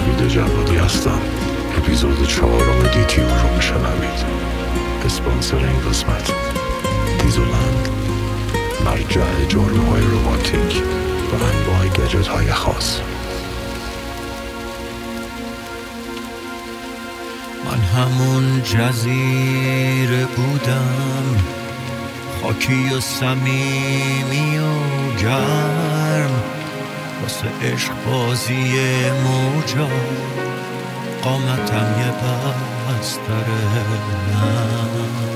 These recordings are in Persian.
نوید جوادی هستم. اپیزود 4 دیتیو رو میشنوید. اسپانسر این قسمت دیزولند، مرجع جاروهای روباتیک و انواع گجت های خاص. من همون جزیره بودم، خاکی و صمیمی و گرم، واسه عشق بازی موجا قامتم یه بستره نم.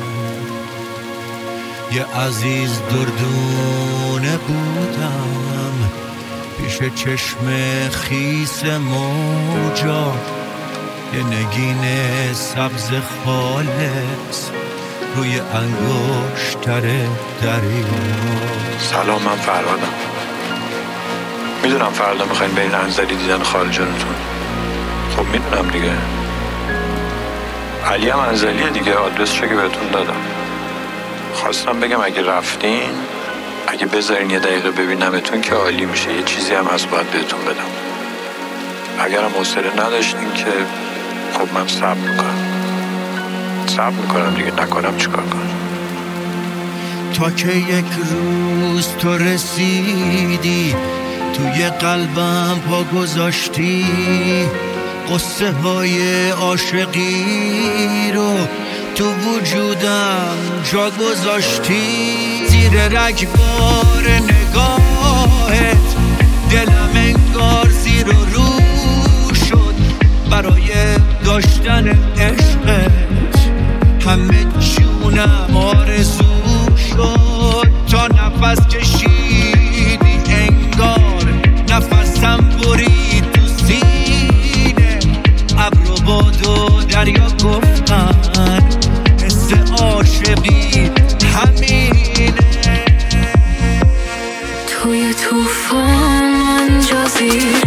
یه عزیز دردونه بودم پیش چشم خیس موجا، یه نگین سبز خالص روی انگشتر دریا. سلام، من فرهادم. میدونم فردا میخواین برین انزلی دیدن خالجانتون. خب میدونم دیگه. علی هم انزلیه دیگه، آدرسشو که بهتون دادم. خواستم بگم اگه رفتین، اگه بذارین یه دقیقه ببینمتون که عالی میشه. یه چیزی هم از باید بهتون بدم. اگرم حوصله نداشتین که خب من صبر میکنم دیگه. نکنم چیکار کنم. تا که یک روز تو رسیدی توی قلبم پا گذاشتی، قصه های عاشقی رو تو وجودم جا گذاشتی. زیر رگبار نگاهت دلم انگار زیر و رو شد برای داشتن عشقت. همه جونم آرزو شد تا نفس کشیدی، انگار نفسم برید تو سینه. ابر و باد و دریا گفتن حس عاشقی همینه. توی طوفان من جزیره،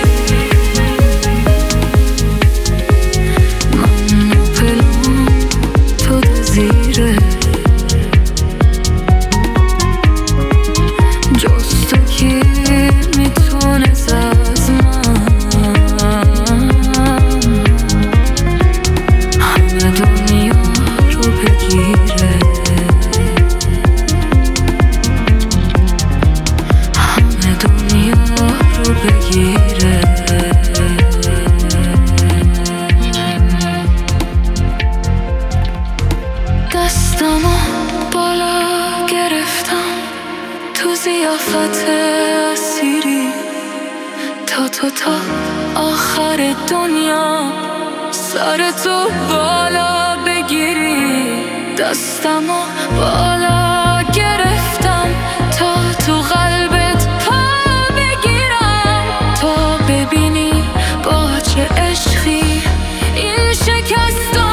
زیافت اسیری تا آخر دنیا سر تو بالا بگیری. دستمو بالا گرفتم تا تو قلبت پا بگیرم، تا ببینی با چه عشقی این شکستو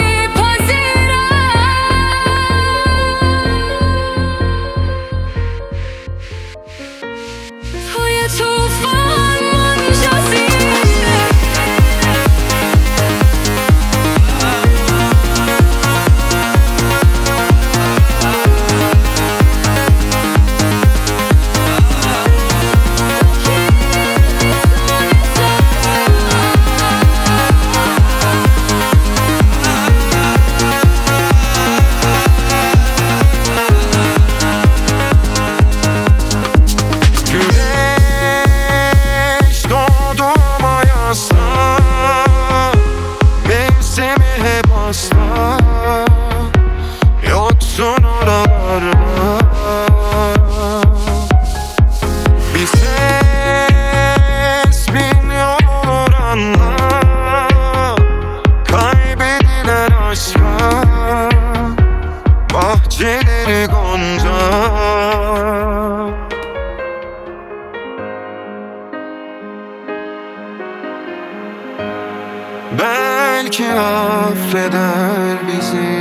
belki affeder bizi.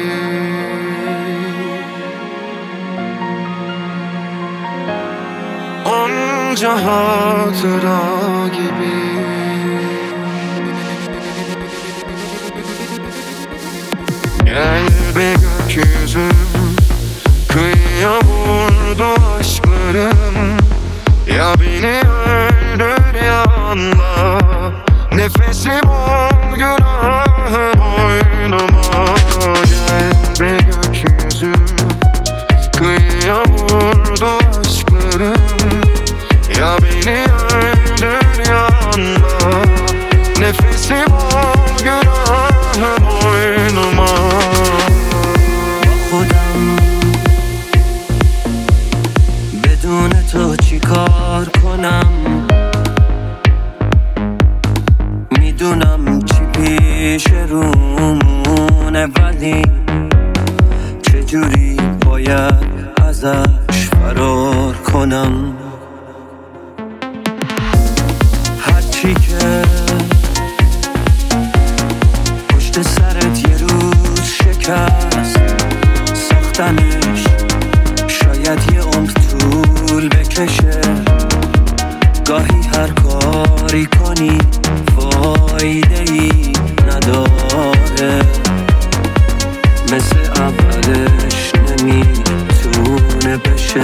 Onca hatıra gibi. Gel be gökyüzü, kıyıya vurdu aşklarım. Ya beni öldür ya anla نفسی گناه boynuma gel bir gökyüzü kıyıya vurdu aşklarım ya beni öldür ya anla nefesim ol günah boynuma خودم بدون تو چی کار کنم میدونم چی پیش رومونه ولی چجوری باید ازش فرار کنم هرچی که پشت سرت یه روز شکست ساختنش شاید یه عمر طول بکشه گاهی هر کاری کنی فایده‌ای نداره مثل اولش نمیتونه بشه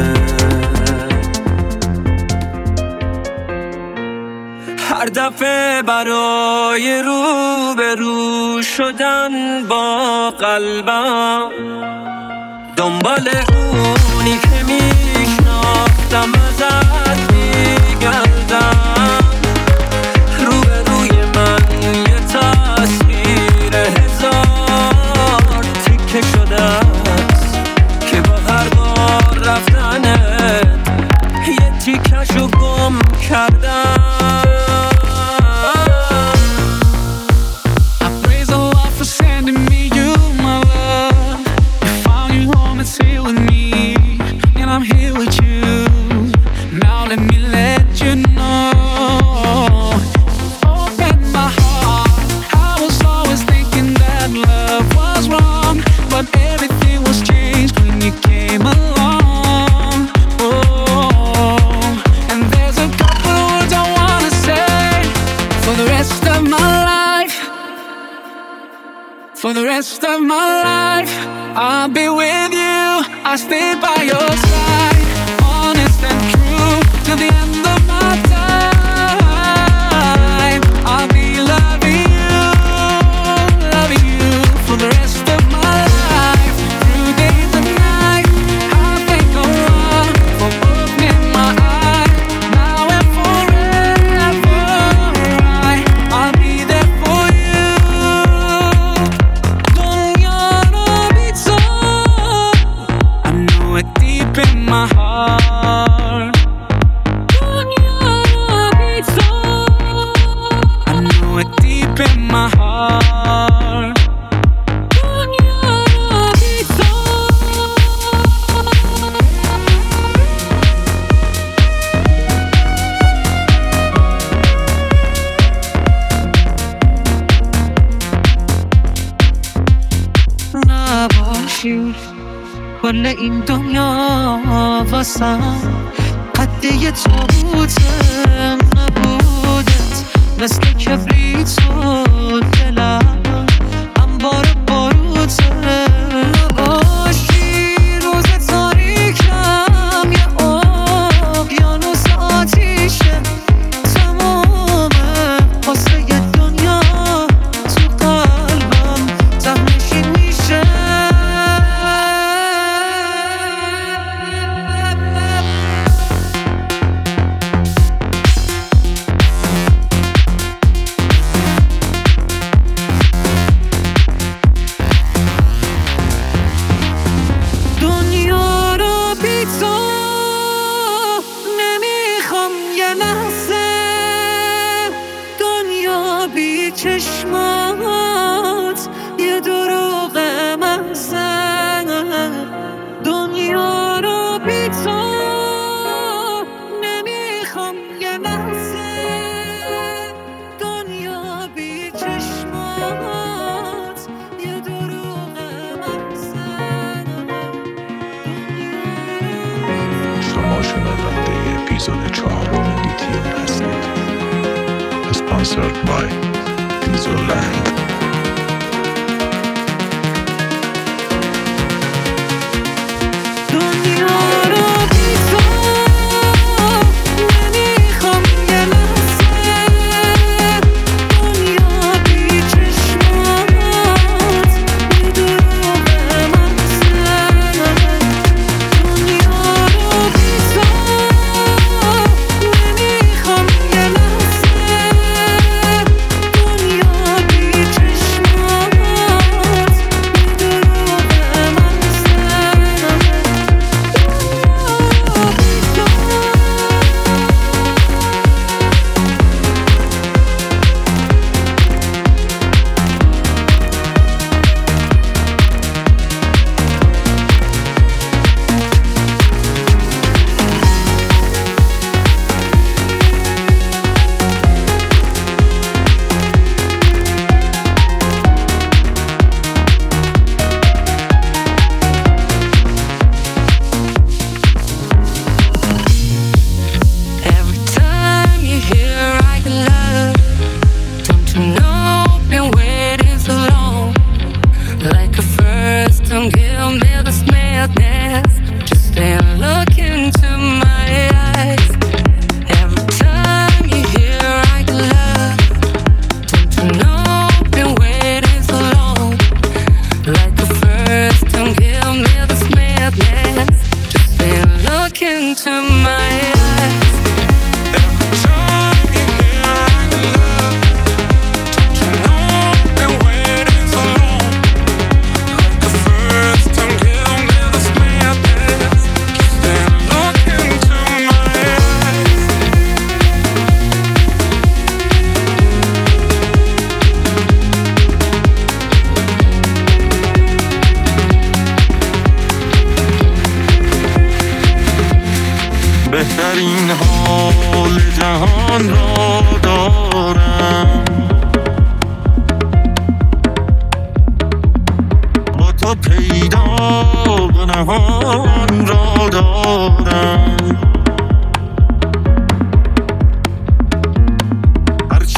هر دفعه برای روبرو شدن با قلبم دنبال اونی که میشناختم ازت میگردم روبروی من یه تصویر هزار تیکه شده است که با هر بار رفتنت یه تیکشو گم کردم I'm here with you. Now let me let you know. Open my heart. I was always thinking that love was wrong, but everything was changed when you came along. Oh, and there's a couple words I wanna say for the rest of my life. For the rest of my life, I'll be with you. I'll stay by your side, honest and true, till the end of my time. I'll be loving you for the rest of my life. Through days and nights, I'll thank Allah for opening my eyes. Now and forever, I'll be there for you. I know it deep in my heart. I know it deep in my heart. نباشی کل این دنیا واسم قد یه تابوتم نبودت مثل کبریت و دلم انبار باروتم نباشی روز تاریکم یه اقیانوس آتیشه تمومه واسه یه دنیا تو قلبم ته‌نشین میشه چشمات یه دروغ محض دنیا رو بی تو نمیخوام یه لحظه دنیا بی چشمات یه دروغ محض شما شنونده اپیزود 4 لیتیوم هستید. Sponsored by Dieselland.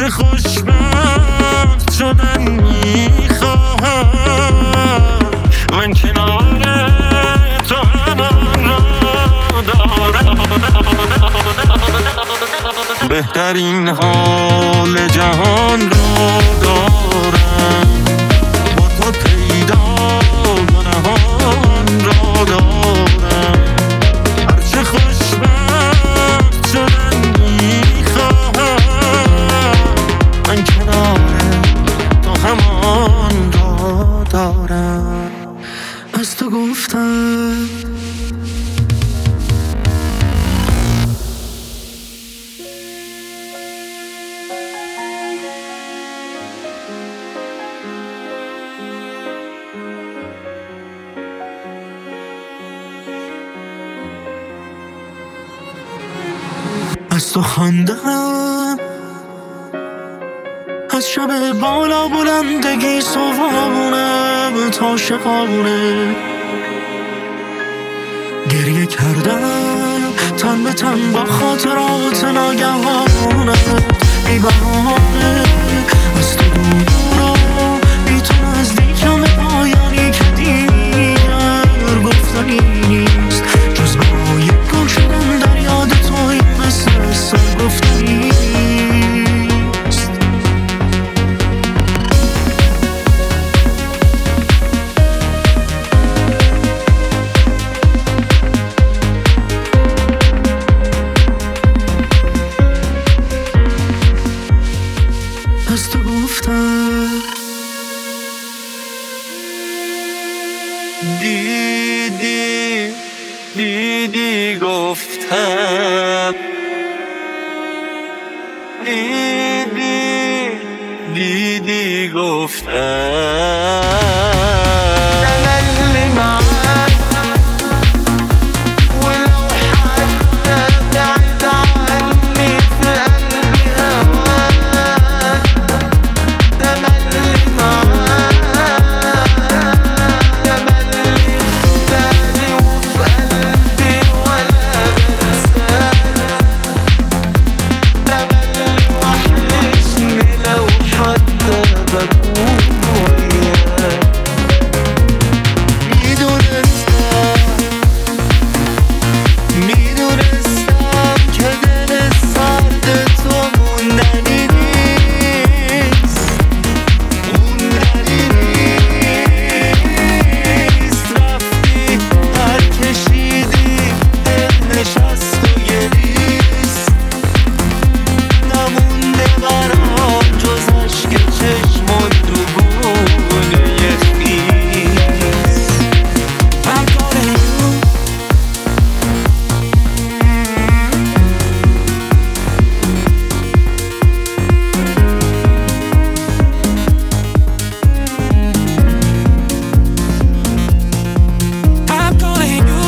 هرچه خوشبخت شدن میخواهم من کنار تو همان را دارم بهترین حال جهان را دارم با تو پیدا گناهان را دارم هرچه خوشبخت شدن میخواهم من کنار تو همان را دارم از تو گفتم از تو خواندم از شب بالا بلندگی صبحونه تا شقابونه گریه کردم تن به تن با خاطرات ناگهانه بی بهانه از تو دورم بی تو نزدیکم پایانی که دیگر گفتنی نیست جز برای گم شدن در یاد توی مثل سر گفتنی نیست از تو گفتم دیدی گفتم دیدی گفتم تملي معاك ولو حتى بعد عني في قلبي هواك تملي معاك تملي في بالي وفي قلبي ولا بنساك تملي وحشني لو حتى بكون وياك میدونستم که دل سرد تو موندنی نیست رفتی هر کشیدی دل نشست و گریست نمونده برام جز عشق چشمون تو گونه خیس I'm calling you I'm calling you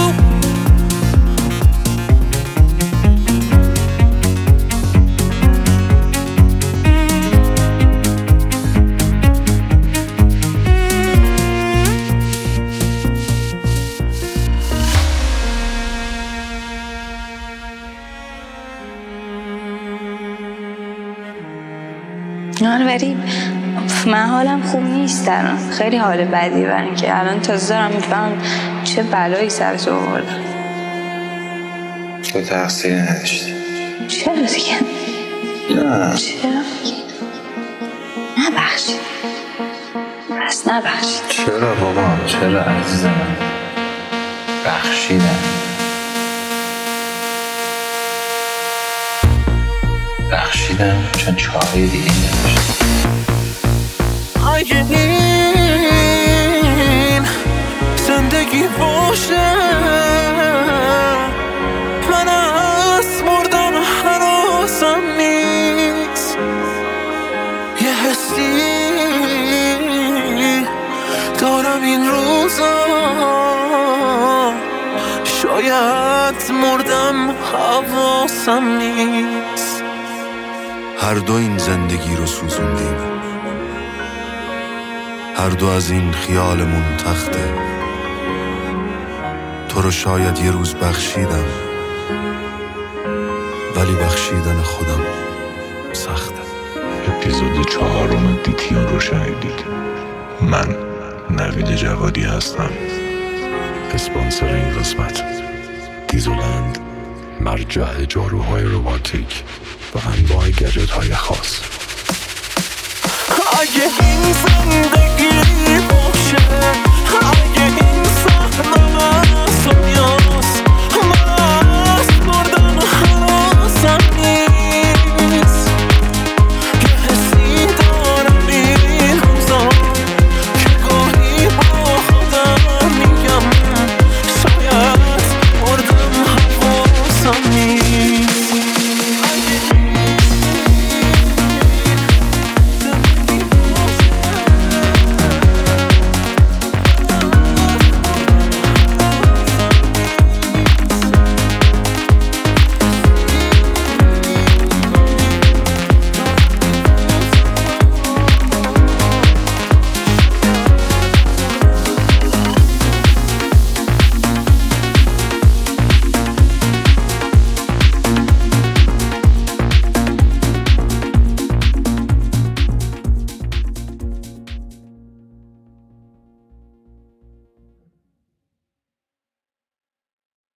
آره ولی من حالم خوب نیست الان خیلی حال بدی برن که الان تازه دارم میفهم چه بلایی سر تو آوردم تو تقصیری نداشتی چرا دیگه؟ نه چرا دیگه؟ نبخشید پس نبخشید چرا بابا چرا عزیز من بخشیدم چون چاره دیگه نداشتم اگه این زندگی باشه من از مردن هنوزم نیست یه حسی دارم این روزا شاید مردم حواسم نیست هر دو این زندگی رو سوزوندیم هر دو از این خیالمون تخته تو رو شاید یه روز بخشیدم ولی بخشیدن خودم سخته اپیزود 4 دیتیون رو شنیدید. من نوید جوادی هستم. اسپانسر این قسمت دیزولند، مرجع جاروهای رباتیک و انواع گجت های خاص. اگه این